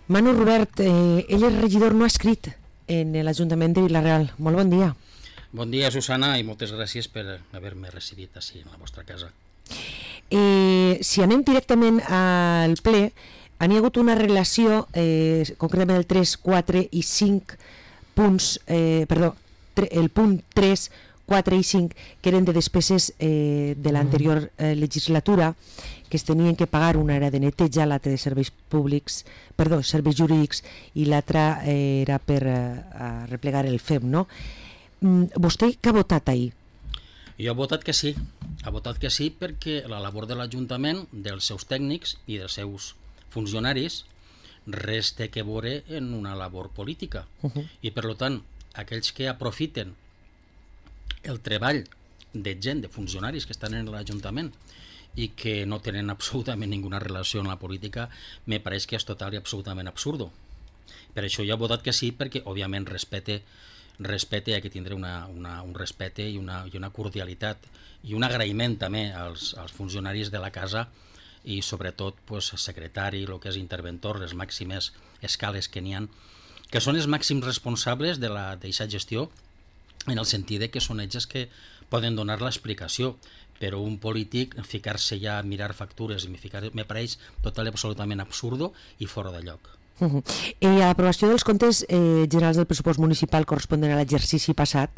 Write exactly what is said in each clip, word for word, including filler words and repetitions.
Manu Robert, eh, ell és regidor no escrit en l'Ajuntament de Vila-real. Molt bon dia. Bon dia, Susana, i moltes gràcies per haver-me recibit així en la vostra casa. Eh, si anem directament al ple, han hi hagut una relació, eh, concretament el tres, quatre i cinc punts, eh, perdó, el punt tres, quatre i cinc, que eren de despeses eh, de l'anterior eh, legislatura, que es tenien que pagar, una era de neteja, l'altra de serveis públics, perdó, serveis jurídics, i l'altra eh, era per eh, replegar el F E M, no? Mm, vostè què ha votat ahir? Jo he votat que sí, he votat que sí perquè la labor de l'Ajuntament, dels seus tècnics i dels seus funcionaris, res té que veure en una labor política. Uh -huh. I per tant, aquells que aprofiten el treball de gent, de funcionaris que estan en l'Ajuntament i que no tenen absolutament ninguna relació amb la política, me pareix que és total i absolutament absurdo. Per això jo he votat que sí, perquè òbviament respecte respecte, hi ha que tindre una, una, un respecte i una, i una cordialitat i un agraïment també als, als funcionaris de la casa i sobretot pues, secretari, el que és interventor, les màximes escales que n'hi ha, que són els màxims responsables de d'aquesta gestió, en el sentit de que són ells que poden donar l'explicació, però un polític ficar-se ja a mirar factures i ficar, me pareix total i absolutament absurdo i fora de lloc. Uh -huh. I a l'aprovació dels comptes eh, generals del pressupost municipal corresponent a l'exercici passat,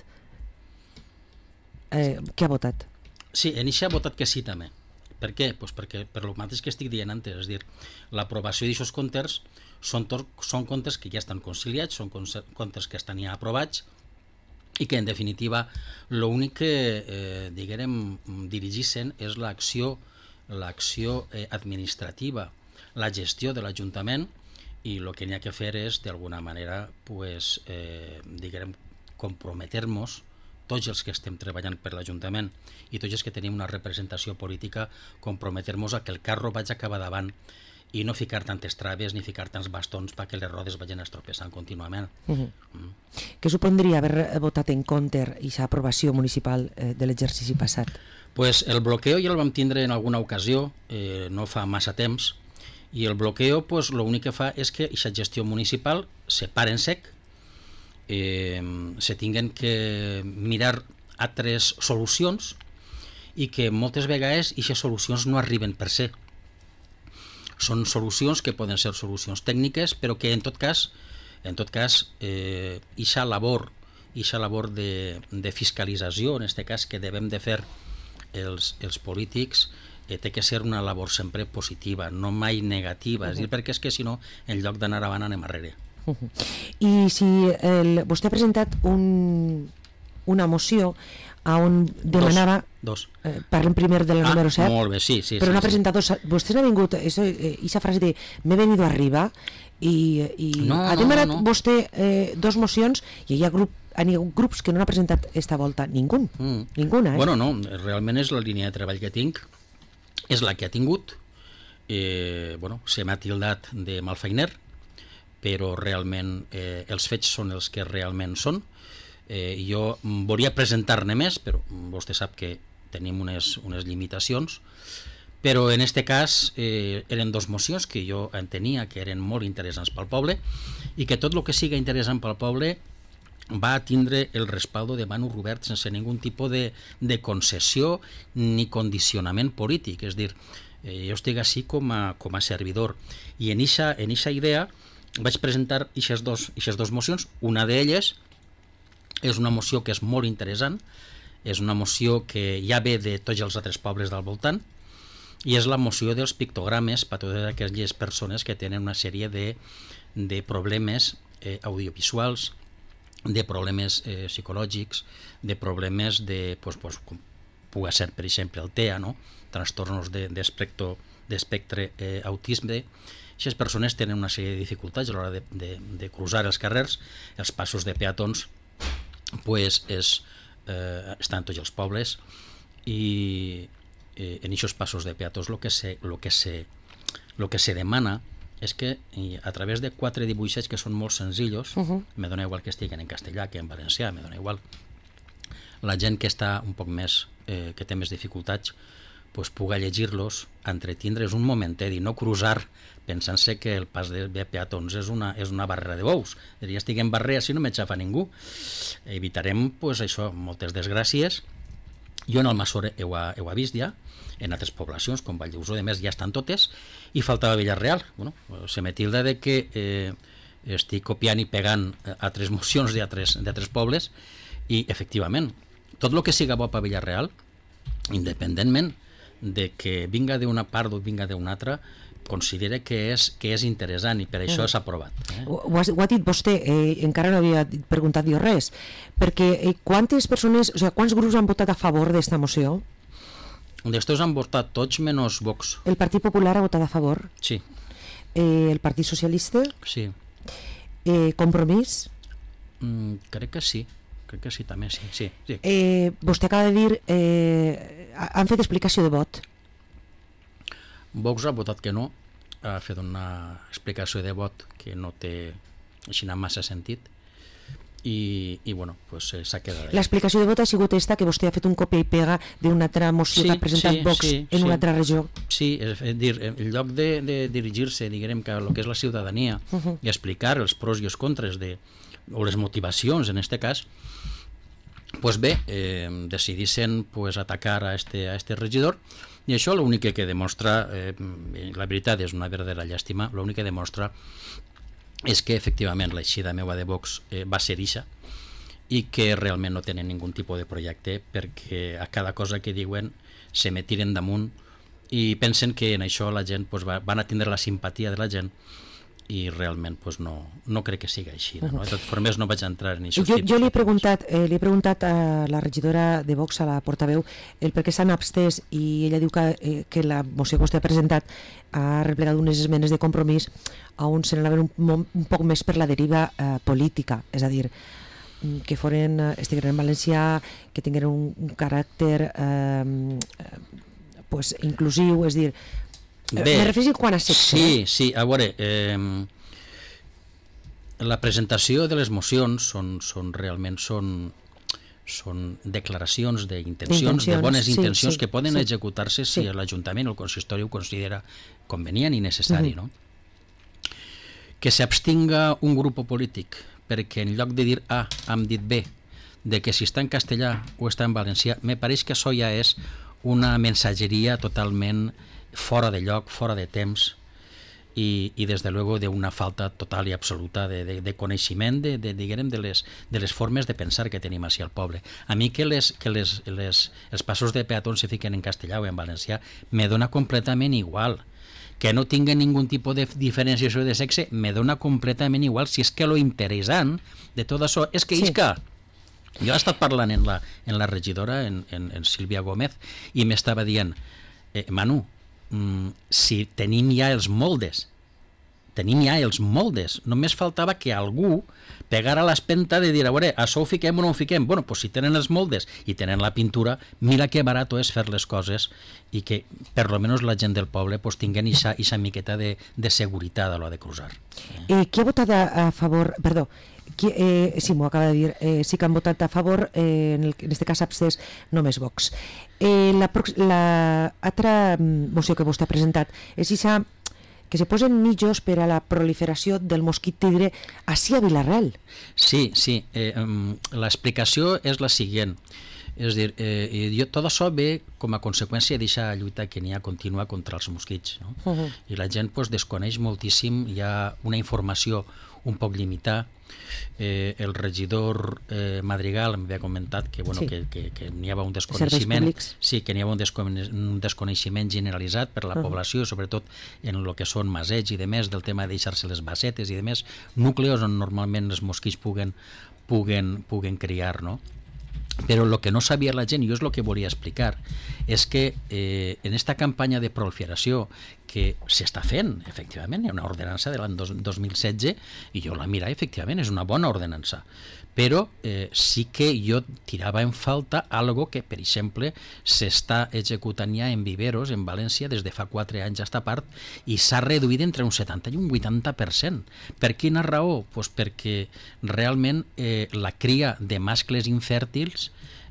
eh, què ha votat? Sí, en això ha votat que sí també. Per què? Pues perquè per el mateix que estic dient antes, és dir, l'aprovació d'aquests comptes són, tot, són comptes que ja estan conciliats, són comptes que estan ja aprovats i que en definitiva l'únic que eh, diguem dirigissin és l'acció l'acció eh, administrativa, la gestió de l'Ajuntament, i el que n'hi ha que fer és d'alguna manera pues, eh, diguem comprometer-nos tots els que estem treballant per l'Ajuntament i tots els que tenim una representació política, comprometer-nos a que el carro vagi cap davant i no ficar tantes traves ni ficar tants bastons perquè les rodes vagin estropeçant contínuament. Uh -huh. mm. Què supondria haver votat en contra d'aquesta aprovació municipal eh, de l'exercici passat? Pues el bloqueo ja el vam tindre en alguna ocasió, eh, no fa massa temps, i el bloqueo pues, l'únic que fa és que aquesta gestió municipal se para en sec, eh, se tinguen que mirar altres solucions i que moltes vegades aquestes solucions no arriben per ser. Són solucions que poden ser solucions tècniques, però que en tot cas en tot cas, eh, ixa labor, ixa labor de, de fiscalització, en aquest cas, que devem de fer els, els polítics, eh, té que ser una labor sempre positiva, no mai negativa, uh -huh. és dir, perquè és que si no, en lloc d'anar avant anem arrere. Uh -huh. I si el, vostè ha presentat un, una moció on demanava... Dos. dos. Eh, parlem primer del ah, número set. Molt bé, sí, sí. Però sí, no ha sí. presentat dos... Vostè n'ha vingut... Aquesta eh, frase de m'he venido arriba i, i no, ha demanat no, no. vostè eh, dos mocions i hi ha, grup, hi ha grups que no n'ha presentat esta volta. Ningú. Mm. Ninguna. Eh? Bueno, no, realment és la línia de treball que tinc, és la que ha tingut. Eh, bueno, se m'ha tildat de malfeiner, però realment eh, els fets són els que realment són. Eh, jo volia presentar-ne més, però vostè sap que tenim unes, unes limitacions, però en este cas eh, eren dos mocions que jo entenia que eren molt interessants pel poble i que tot el que siga interessant pel poble va tindre el respaldo de Manu Robert sense ningun tipus de, de concessió ni condicionament polític, és dir, eh, jo estic així com a, com a servidor i en eixa en eixa idea vaig presentar eixes dos, eixes dos mocions. Una d'elles és una moció que és molt interessant, és una moció que ja ve de tots els altres pobles del voltant i és la moció dels pictogrames per a totes aquelles persones que tenen una sèrie de, de problemes eh, audiovisuals, de problemes eh, psicològics, de problemes de, pues, pues, com pugui ser per exemple el T E A, no? Trastornos d'espectre de, de eh, autisme. Aquestes persones tenen una sèrie de dificultats a l'hora de, de, de cruzar els carrers, els passos de peatons pues és, eh, estan tots els pobles i eh, en aquests passos de peatons el que se, lo que se, lo que se demana és que a través de quatre dibuixets que són molt senzillos, uh -huh. me dona igual que estiguen en castellà que en valencià, me dona igual, la gent que està un poc més, eh, que té més dificultats, pues, puga llegir-los, entretindre's un momentet i no cruzar pensant-se que el pas de, de peatons és una, és una barrera de bous. Ja estiguem barrera si no m'aixafa ningú. Evitarem pues, això, moltes desgràcies. Jo en Almassora ho, ho he vist ja, en altres poblacions, com Valldeuso, de més ja estan totes, i faltava Villarreal. Bueno, se me tilda de que eh, estic copiant i pegant altres mocions d'altres pobles, i efectivament, tot el que siga bo per Villarreal, independentment de que vinga d'una part o vinga d'una altra, considera que és, que és interessant i per això s'ha aprovat. Eh? Ho, ho, has, ho ha dit vostè, eh, encara no havia preguntat jo res, perquè eh, quantes persones, o sigui, quants grups han votat a favor d'esta moció? D'estos han votat tots menys Vox. El Partit Popular ha votat a favor? Sí. Eh, el Partit Socialista? Sí. Eh, Compromís? Mm, crec que sí. Crec que sí, també, sí. sí, sí. Eh, vostè acaba de dir, eh, han fet explicació de vot? Vox ha votat que no, ha fet una explicació de vot que no té així massa sentit i, i bueno, pues, eh, s'ha quedat. L'explicació de vot ha sigut esta, que vostè ha fet un copia i pega d'una altra moció sí, que ha presentat sí, Vox sí, en sí. una altra regió. Sí, és dir, en lloc de, de dirigir-se, diguem, que el que és la ciutadania uh -huh. i explicar els pros i els contres de, o les motivacions en aquest cas, pues bé, eh, decidissin pues, atacar a este, a este regidor, i això l'únic que demostra, eh, la veritat és una verdadera llàstima, l'únic que demostra és que efectivament l'eixida meva de Vox eh, va ser ixa i que realment no tenen ningun tipus de projecte, perquè a cada cosa que diuen se me tiren damunt i pensen que en això la gent pues, va, van a tindre la simpatia de la gent, i realment pues, no, no crec que sigui així. No? Uh -huh. De totes formes no vaig entrar en això. Jo, jo li he preguntat, eh, li he preguntat a la regidora de Vox, a la portaveu, el per què s'han abstès, i ella diu que, eh, que la moció que vostè ha presentat ha replegat unes esmenes de Compromís on se n'anaven un, un poc més per la deriva eh, política, és a dir, que foren, estigueren en valencià, que tingueren un, un caràcter eh, pues, inclusiu, és a dir, bé, me refereixo quan a sexe. Sí, sí, a veure, eh, la presentació de les mocions són, són realment són, són declaracions d'intencions, de bones sí, intencions sí, que poden sí. executar-se si sí. l'Ajuntament o el consistori ho considera convenient i necessari. Uh -huh. no? Que s'abstinga un grup polític perquè en lloc de dir A, hem dit B, de que si està en castellà o està en valencià, me pareix que això ja és una mensatgeria totalment fora de lloc, fora de temps i, i des de luego d'una falta total i absoluta de, de, de coneixement de, de, diguem, de, les, de les formes de pensar que tenim així al poble. A mi que, les, que les, les, els passos de peatons se fiquen en castellà o en valencià me dona completament igual. Que no tinguen ningun tipus de diferenciació de sexe me dona completament igual, si és que lo interessant de tot això és que sí. isca. Jo he estat parlant en la, en la regidora, en, en, en Sílvia Gómez, i m'estava dient, eh, Manu, mm, si tenim ja els moldes, tenim ja els moldes, només faltava que algú pegara l'espenta de dir, a veure, això ho fiquem o no ho fiquem? Bueno, doncs si tenen els moldes i tenen la pintura, mira que barat és fer les coses i que per lo menos la gent del poble pues, tinguin aquesta miqueta de, de seguretat a l'hora de cruzar. Eh, qui ha votat a, a favor, perdó, qui, eh, sí, m'ho acaba de dir, eh, sí que han votat a favor, eh, en, el, en este cas abstès, només Vox. Eh, la, la altra moció que vostè ha presentat és aquesta que se posen mitjos per a la proliferació del mosquit tigre així a Vilarreal. Sí, sí. Eh, l'explicació és la següent. És a dir, eh, jo, tot això ve com a conseqüència d'aquesta lluita que n'hi ha contínua contra els mosquits. No? Uh -huh. I la gent pues, desconeix moltíssim, hi ha una informació un poc limitada. Eh, el regidor eh, Madrigal m'havia comentat que, bueno, sí. que, que, que n'hi havia un desconeixement sí, que n'hi havia un, descone un desconeixement generalitzat per la uh -huh. població, sobretot en el que són maseig i demés, del tema de deixar-se les basetes i demés, núcleos on normalment els mosquits puguen, puguen, puguen criar, no? Però el que no sabia la gent, i jo és el que volia explicar, és que eh, en aquesta campanya de proliferació que s'està fent, efectivament, hi ha una ordenança de l'any dos mil setze i jo la mira, efectivament, és una bona ordenança, però eh, sí que jo tirava en falta algo que, per exemple, s'està executant ja en viveros, en València, des de fa quatre anys a esta part, i s'ha reduït entre un setanta i un vuitanta per cent. Per quina raó? Pues perquè realment eh, la cria de mascles infèrtils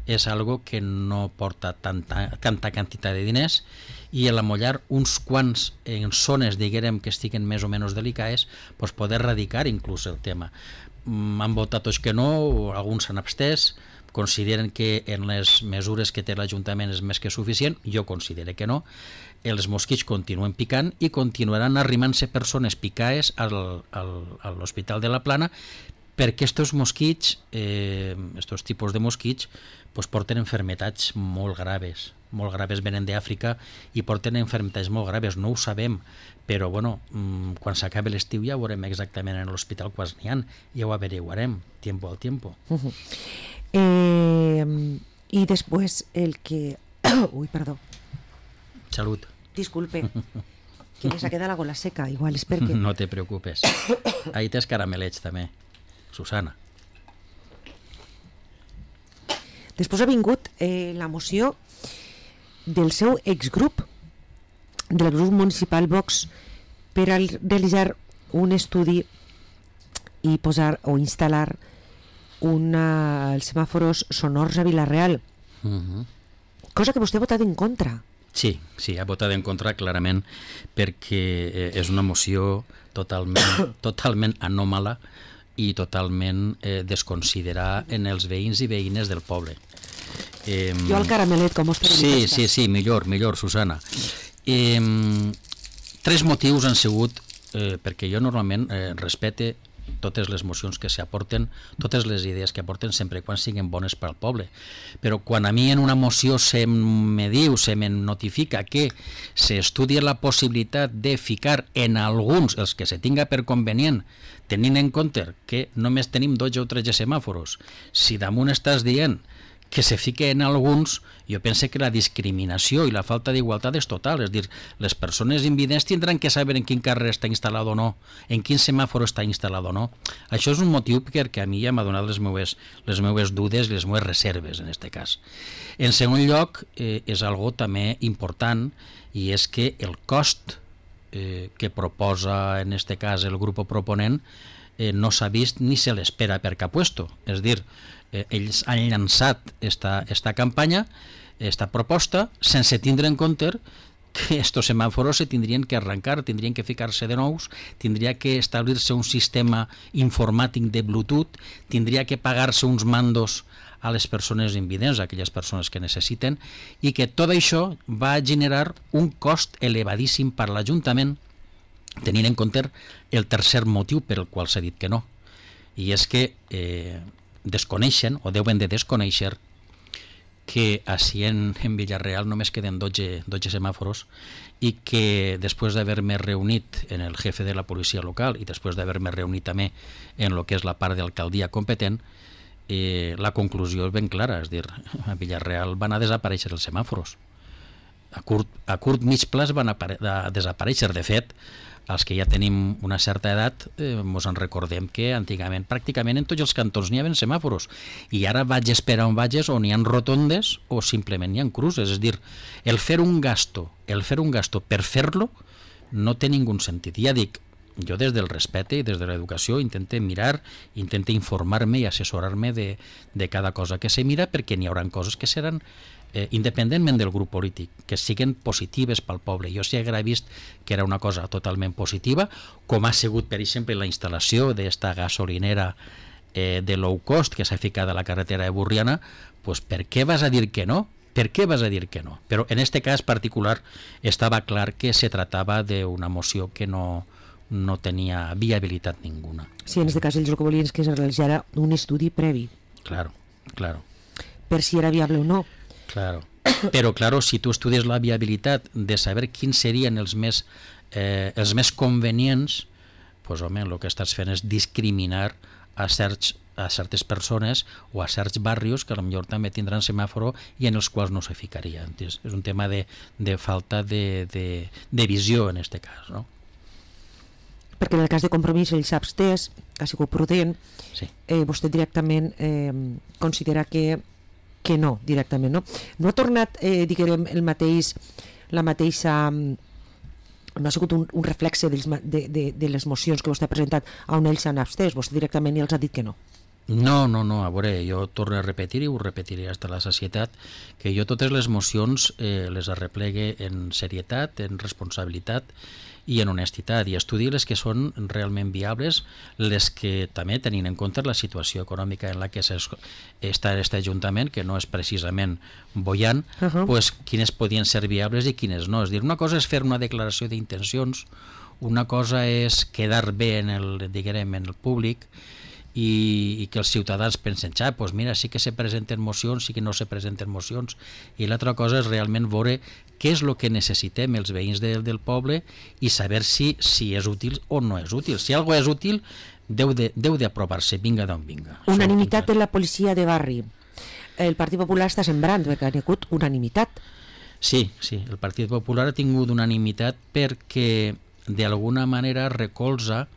és algo que no porta tanta, tanta quantitat de diners i a la mollar uns quants en zones, diguem, que estiguen més o menys delicades, pues poder erradicar inclús el tema. Han votat tots que no, alguns s'han abstès, consideren que en les mesures que té l'Ajuntament és més que suficient, jo considero que no. Els mosquits continuen picant i continuaran arrimant-se persones picades al, al, a l'Hospital de la Plana, perquè estos mosquits, eh, estos tipus de mosquits, pues porten enfermetats molt graves, molt graves, venen d'Àfrica i porten enfermetats molt graves, no ho sabem, però bueno, quan s'acabi l'estiu ja veurem exactament en l'hospital quants n'hi ha, ja ho averiguarem, tiempo al tiempo. Uh-huh. eh, I després el que... Ui, perdó. Salut. Disculpe, que me s'ha quedat la gola seca, igual és perquè... No te preocupes. Ahí tens caramelets també, Susana. Després ha vingut eh, la moció del seu exgrup, del grup municipal Vox, per a realitzar un estudi i posar o instal·lar una, els semàfors sonors a Vila-real. Uh-huh. Cosa que vostè ha votat en contra. Sí, sí, ha votat en contra clarament perquè eh, és una moció totalment, totalment anòmala i totalment eh, desconsiderar en els veïns i veïnes del poble. Eh, jo al caramelet, com us sí, sí, sí, millor, millor, Susana. Eh, tres motius han sigut, eh, perquè jo normalment eh, respecte totes les mocions que s'aporten, totes les idees que aporten, sempre quan siguin bones per al poble. Però quan a mi en una moció se me diu, se me notifica que s'estudia la possibilitat de ficar en alguns, els que se tinga per convenient, tenint en compte que només tenim dotze o tretze semàforos, si damunt estàs dient que se fique en alguns, jo penso que la discriminació i la falta d'igualtat és total, és a dir, les persones invidents tindran que saber en quin carrer està instal·lat o no, en quin semàfor està instal·lat o no. Això és un motiu perquè a mi ja m'ha donat les meues, les meues dudes i les meues reserves en aquest cas. En segon lloc, eh, és algo també important, i és que el cost eh, que proposa en aquest cas el grup proponent eh, no s'ha vist ni se l'espera per cap puesto, és a dir, Eh, ells han llançat esta, esta campanya, esta proposta, sense tindre en compte que estos semàforos se tindrien que arrencar, tindrien que ficar-se de nous, tindria que establir-se un sistema informàtic de Bluetooth, tindria que pagar-se uns mandos a les persones invidents, a aquelles persones que necessiten, i que tot això va generar un cost elevadíssim per l'Ajuntament, tenint en compte el tercer motiu per el qual s'ha dit que no, i és que eh, desconeixen, o deuen de desconèixer, que així en, en Villarreal només queden dotze, dotze semàforos i que després d'haver-me reunit en el jefe de la policia local i després d'haver-me reunit també en el que és la part d'alcaldia competent, eh, la conclusió és ben clara, és a dir, a Villarreal van a desaparèixer els semàforos. A curt, a curt mig plaç van a, a desaparèixer. De fet, els que ja tenim una certa edat eh, ens en recordem que antigament pràcticament en tots els cantons n'hi havia semàforos i ara vaig per on vages o n'hi ha rotondes o simplement n'hi ha cruces, és a dir, el fer un gasto el fer un gasto per fer-lo no té ningun sentit. Ja dic, jo des del respecte i des de l'educació intento mirar, intento informar-me i assessorar-me de, de cada cosa que se mira, perquè n'hi haurà coses que seran Eh, independentment del grup polític, que siguin positives pel poble. Jo sí haguera vist que era una cosa totalment positiva, com ha sigut, per exemple, la instal·lació d'esta gasolinera eh, de low cost que s'ha ficat a la carretera de Burriana, pues, per què vas a dir que no? Per què vas a dir que no? Però en este cas particular estava clar que se tratava d'una moció que no, no tenia viabilitat ninguna. Sí, en aquest cas ells el que volien és que es realitzara un estudi previ. Claro, claro. Per si era viable o no. Claro. Però, claro, si tu estudies la viabilitat de saber quins serien els més, eh, els més convenients, pues, home, el que estàs fent és discriminar a, certs, a certes persones o a certs barrios que potser també tindran semàforo i en els quals no se ficaria. És, és un tema de, de falta de, de, de visió en aquest cas, no? Perquè en el cas de Compromís ell s'ha abstès, ha sigut prudent, sí. eh, vostè directament eh, considera que que no, directament, no? No ha tornat, eh, diguem, el mateix, la mateixa... No ha sigut un, un reflexe dels, de, de, de les mocions que vostè ha presentat on ells s'han abstès, vostè directament ja els ha dit que no. No, no, no, a veure, jo torno a repetir i ho repetiré fins a la sacietat, que jo totes les mocions eh, les arreplegue en serietat, en responsabilitat i en honestitat, i estudi les que són realment viables, les que també tenint en compte la situació econòmica en la que està aquest Ajuntament, que no és precisament bollant, uh -huh. pues, quines podien ser viables i quines no. És dir, una cosa és fer una declaració d'intencions, una cosa és quedar bé en el, diguem, en el públic, i, i que els ciutadans pensen, ja, pues mira, sí que se presenten mocions, sí que no se presenten mocions, i l'altra cosa és realment veure què és el que necessitem els veïns de, del poble i saber si, si és útil o no és útil. Si alguna és útil, deu d'aprovar-se, vinga d'on vinga. Unanimitat de la policia de barri. El Partit Popular està sembrant, perquè ha tingut unanimitat. Sí, sí, el Partit Popular ha tingut unanimitat perquè d'alguna manera recolza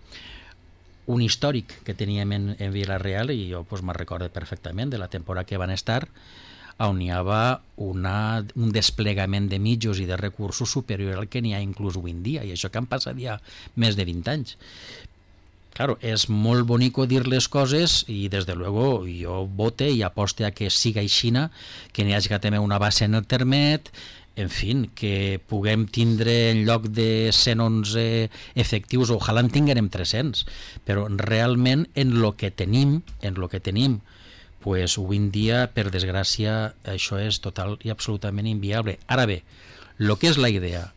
un històric que teníem en, en Vila-real, i jo pues, me'n recordo perfectament de la temporada que van estar, on hi havia una, un desplegament de mitjos i de recursos superior al que n'hi ha inclús avui en dia, i això que han passat ja més de vint anys. Claro, és molt bonico dir les coses i des de luego jo vote i aposte a que siga aixina, que n'hi hagi també una base en el termet, en fi, que puguem tindre en lloc de cent onze efectius, ojalà en tinguem tres-cents, però realment en lo que tenim, en lo que tenim, pues avui en dia, per desgràcia, això és total i absolutament inviable. Ara bé, el que és la idea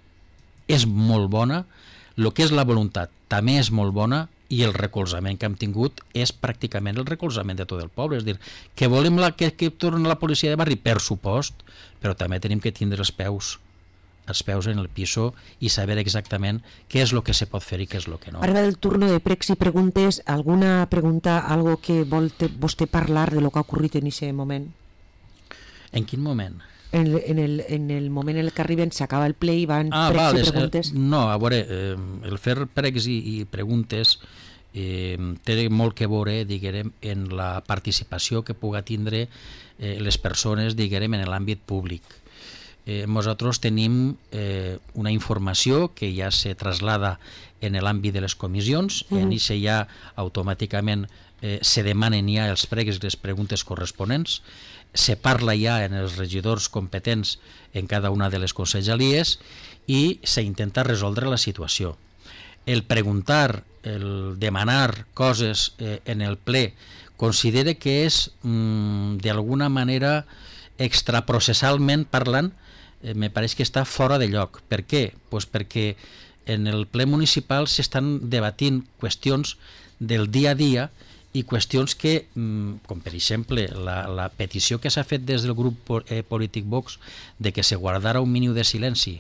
és molt bona, el que és la voluntat també és molt bona, i el recolzament que hem tingut és pràcticament el recolzament de tot el poble. És dir, que volem la, que, que torni la policia de barri? Per supost, però també tenim que tindre els peus els peus en el piso i saber exactament què és el que se pot fer i què és el que no. Ara va del turno de pregs i preguntes. Alguna pregunta, algo que vol te, vostè parlar de lo que ha ocorrit en aquest moment? En quin moment? En el, en el, en el moment en el que arriben, s'acaba el ple i van ah, pregs vale, i preguntes. Eh, no, a veure, eh, el fer pregs i, i preguntes eh, té molt que veure, diguem, en la participació que puga tindre eh, les persones, diguem, en l'àmbit públic. Eh, nosaltres tenim eh, una informació que ja se traslada en l'àmbit de les comissions, mm. en això ja automàticament eh, se demanen ja els pregs i les preguntes corresponents, se parla ja en els regidors competents en cada una de les conselleries i s'intenta resoldre la situació. El preguntar, el demanar coses eh, en el ple, considere que és mm, d'alguna manera extraprocessalment parlant, eh, me pareix que està fora de lloc. Per què? Pues perquè en el ple municipal s'estan debatint qüestions del dia a dia i qüestions que, com per exemple la, la petició que s'ha fet des del grup polític Vox de que se guardara un mínim de silenci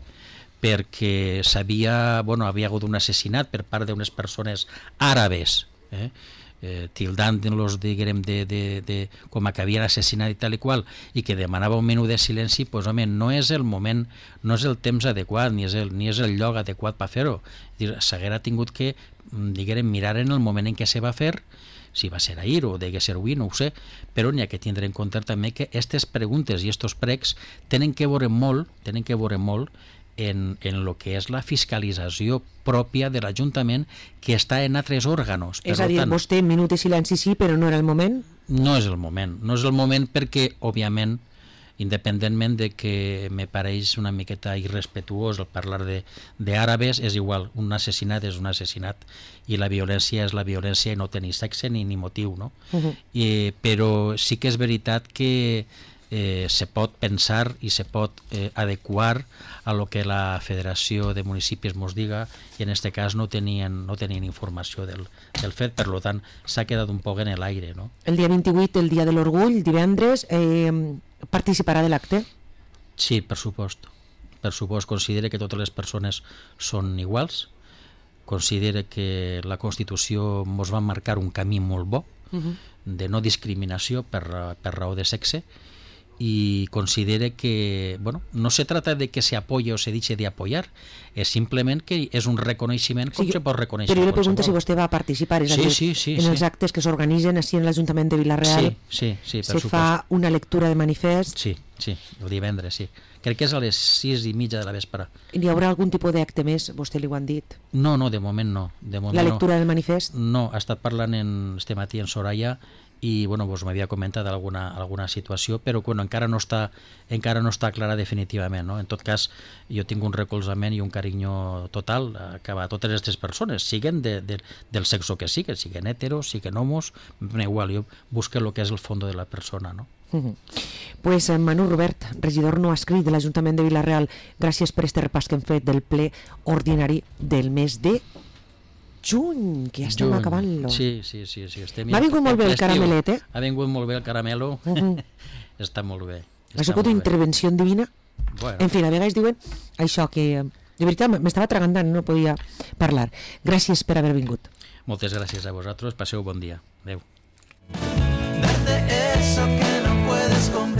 perquè s'havia, bueno, havia hagut un assassinat per part d'unes persones àrabes, eh? Eh, tildant-los, diguem, de, de, de, com a que havien assassinat i tal i qual, i que demanava un minut de silenci, pues, home, no és el moment, no és el temps adequat, ni és el, ni és el lloc adequat per fer-ho. S'haguera tingut que, diguem, mirar en el moment en què se va fer, si va ser ahir o degué ser avui, no ho sé, però n'hi ha que tindre en compte també que aquestes preguntes i aquests pregs tenen que veure molt, tenen que veure molt en, en lo que és la fiscalització pròpia de l'Ajuntament, que està en altres òrganos. És a dir, tant, vostè minut de silenci sí, però no era el moment? No és el moment, no és el moment perquè, òbviament, independentment de que me pareix una miqueta irrespetuós el parlar d'àrabes, és igual, un assassinat és un assassinat i la violència és la violència i no té ni sexe ni, ni motiu, no? Uh-huh. I, però sí que és veritat que eh, se pot pensar i se pot eh, adequar a lo que la Federació de Municipis mos diga, i en aquest cas no tenien, no tenien informació del, del fet, per tant s'ha quedat un poc en l'aire, no? El dia vint-i-vuit, el dia de l'orgull, divendres, eh, participarà de l'acte? Sí, per supost. Per supost, considera que totes les persones són iguals, considera que la Constitució ens va marcar un camí molt bo, uh-huh. de no discriminació per, per raó de sexe, y considere que, bueno, no se trata de que se apoye o se dice de apoyar, és simplement que és un reconeixement com Sí, se pot reconèixer Però jo li pregunto qualsevol. si vostè va participar, és a Sí, dir, sí, sí, en sí. els actes que s'organitzen així en l'Ajuntament de Vila-real, Sí, sí, sí, per se supost. fa una lectura de manifest. Sí, sí, el divendres, sí. Crec que és a les sis i mitja de la vespre. Hi haurà algun tipus d'acte més? Vostè li ho han dit? No, no, de moment no. De moment La lectura del manifest? No, ha estat parlant en, este matí en Soraya i bueno, pues m'havia comentat alguna, alguna situació, però bueno, encara no està encara no està clara definitivament, no? En tot cas, jo tinc un recolzament i un carinyo total cap a totes aquestes persones, siguen de, de, del sexo que siguen, siguen heteros, siguen homos, m'és igual, jo busco el que és el fons de la persona, no? Uh -huh. Pues eh, Manu Robert, regidor no escrit de l'Ajuntament de Vila-real, gràcies per este repàs que hem fet del ple ordinari del mes de juny, que ja estem Juny. acabant-lo. Sí, sí, sí, sí. Estem M'ha vingut molt bé el l'estiu. caramelet, eh? Ha vingut molt bé el caramelo. Uh -huh. Està molt bé. Ha està sigut molt una bé. intervenció divina. Bueno, En fi, a vegades diuen això, que eh, de veritat m'estava atragantant, no podia parlar. Gràcies per haver vingut. moltes gràcies a vosaltres. Passeu bon dia. Adéu. Darte eso que no puedes comer.